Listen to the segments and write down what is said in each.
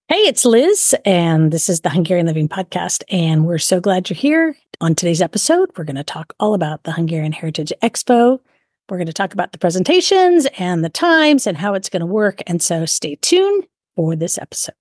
Hey, it's Liz, and this is the Hungarian Living Podcast, and we're so glad you're here. On today's episode, we're going to talk all about the Hungarian Heritage Expo. We're going to talk about the presentations and the times and how it's going to work, and so stay tuned for this episode.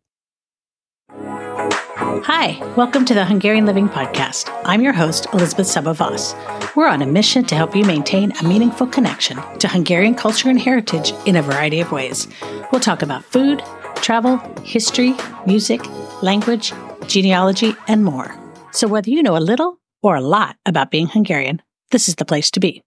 Hi, welcome to the Hungarian Living Podcast. I'm your host, Elizabeth Saba-Voss. We're on a mission to help you maintain a meaningful connection to Hungarian culture and heritage in a variety of ways. We'll talk about food, travel, history, music, language, genealogy, and more. So whether you know a little or a lot about being Hungarian, this is the place to be.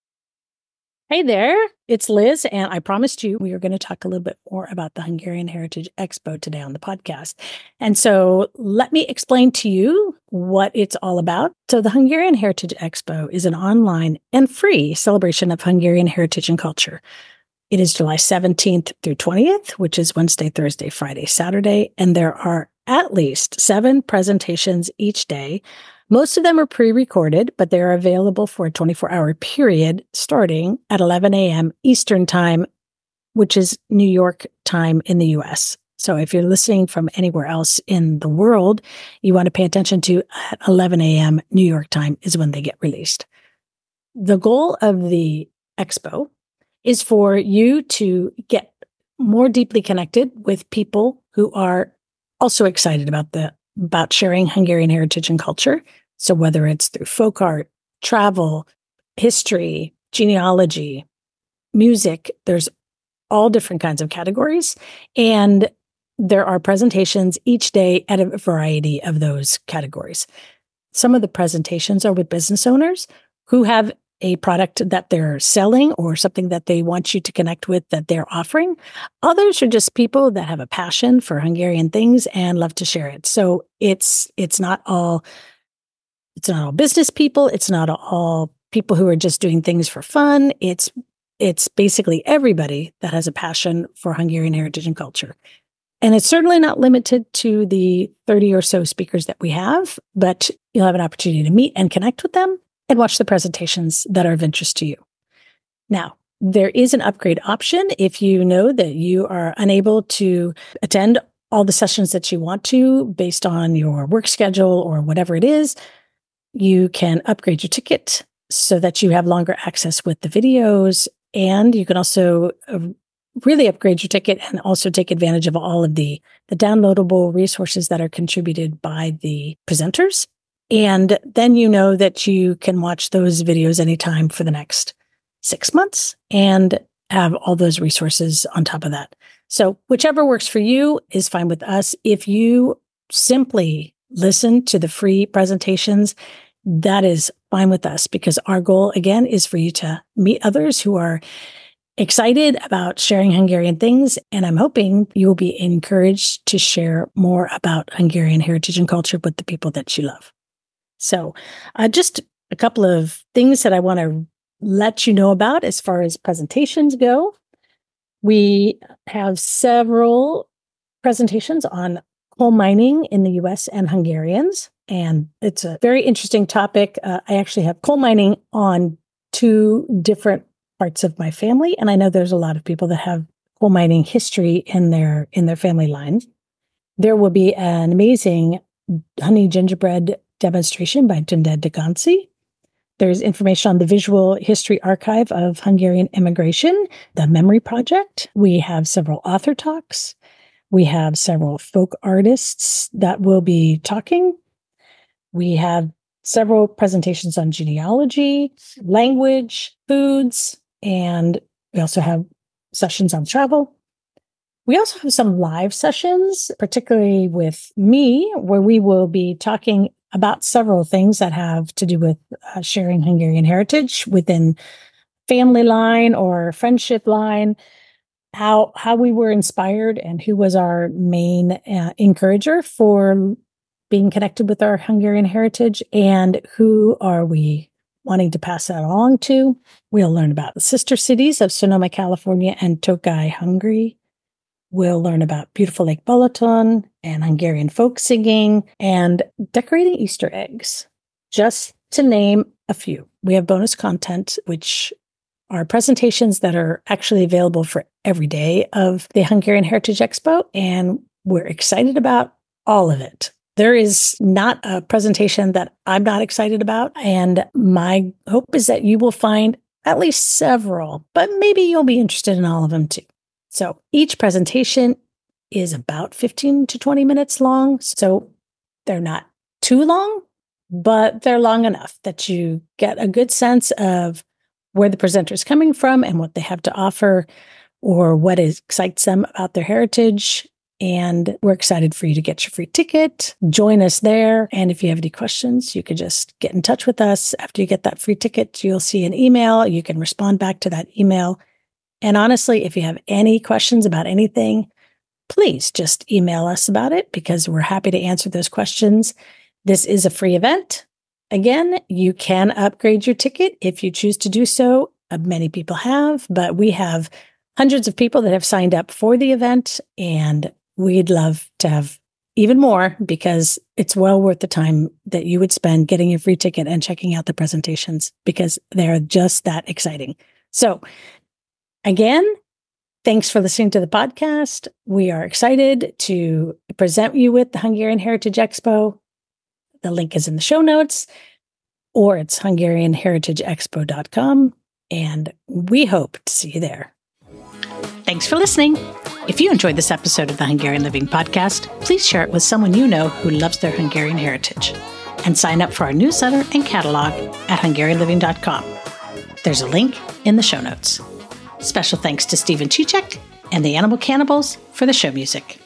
Hey there, it's Liz, and I promised you we are going to talk a little bit more about the Hungarian Heritage Expo today on the podcast. And so let me explain to you what it's all about. So the Hungarian Heritage Expo is an online and free celebration of Hungarian heritage and culture. It is July 17th through 20th, which is Wednesday, Thursday, Friday, Saturday, and there are at least 7 presentations each day. Most of them are pre-recorded, but they are available for a 24-hour period starting at 11 a.m. Eastern Time, which is New York time in the U.S. So if you're listening from anywhere else in the world, you want to pay attention to at 11 a.m. New York time is when they get released. The goal of the expo is for you to get more deeply connected with people who are also excited about sharing Hungarian heritage and culture. So whether it's through folk art, travel, history, genealogy, music, there's all different kinds of categories. And there are presentations each day at a variety of those categories. Some of the presentations are with business owners who have a product that they're selling or something that they want you to connect with that they're offering. Others are just people that have a passion for Hungarian things and love to share it. So it's not all business people. It's not all people who are just doing things for fun. It's basically everybody that has a passion for Hungarian heritage and culture. And it's certainly not limited to the 30 or so speakers that we have, but you'll have an opportunity to meet and connect with them and watch the presentations that are of interest to you. Now, there is an upgrade option if you know that you are unable to attend all the sessions that you want to based on your work schedule or whatever it is. You can upgrade your ticket so that you have longer access with the videos, and you can also really upgrade your ticket and also take advantage of all of the downloadable resources that are contributed by the presenters. And then you know that you can watch those videos anytime for the next 6 months and have all those resources on top of that. So whichever works for you is fine with us. If you simply listen to the free presentations, that is fine with us, because our goal, again, is for you to meet others who are excited about sharing Hungarian things. And I'm hoping you will be encouraged to share more about Hungarian heritage and culture with the people that you love. So just a couple of things that I want to let you know about as far as presentations go. We have several presentations on coal mining in the U.S. and Hungarians, and it's a very interesting topic. I actually have coal mining on 2 different parts of my family, and I know there's a lot of people that have coal mining history in their family line. There will be an amazing honey gingerbread demonstration by Tünde Dögönczi. There's information on the Visual History Archive of Hungarian Immigration, the Memory Project. We have several author talks. We have several folk artists that will be talking. We have several presentations on genealogy, language, foods, and we also have sessions on travel. We also have some live sessions, particularly with me, where we will be talking about several things that have to do with sharing Hungarian heritage within family line or friendship line, how we were inspired and who was our main encourager for being connected with our Hungarian heritage, and who are we wanting to pass that along to. We'll learn about the sister cities of Sonoma, California and Tokaj, Hungary. We'll learn about beautiful Lake Balaton and Hungarian folk singing and decorating Easter eggs, just to name a few. We have bonus content, which are presentations that are actually available for every day of the Hungarian Heritage Expo. And We're excited about all of it. There is not a presentation that I'm not excited about. And my hope is that you will find at least several, but maybe you'll be interested in all of them too. So each presentation is about 15 to 20 minutes long. So they're not too long, but they're long enough that you get a good sense of where the presenter is coming from and what they have to offer or what excites them about their heritage. And we're excited for you to get your free ticket. Join us there. And if you have any questions, you can just get in touch with us. After you get that free ticket, you'll see an email. You can respond back to that email. And honestly, if you have any questions about anything, please just email us about it because we're happy to answer those questions. This is a free event. Again, you can upgrade your ticket if you choose to do so. Many people have, but we have hundreds of people that have signed up for the event, and we'd love to have even more because it's well worth the time that you would spend getting your free ticket and checking out the presentations because they're just that exciting. So again, thanks for listening to the podcast. We are excited to present you with the Hungarian Heritage Expo. The link is in the show notes, or it's HungarianHeritageExpo.com, and we hope to see you there. Thanks for listening. If you enjoyed this episode of the Hungarian Living Podcast, please share it with someone you know who loves their Hungarian heritage, and sign up for our newsletter and catalog at HungarianLiving.com. There's a link in the show notes. Special thanks to Stephen Chichek and the Animal Cannibals for the show music.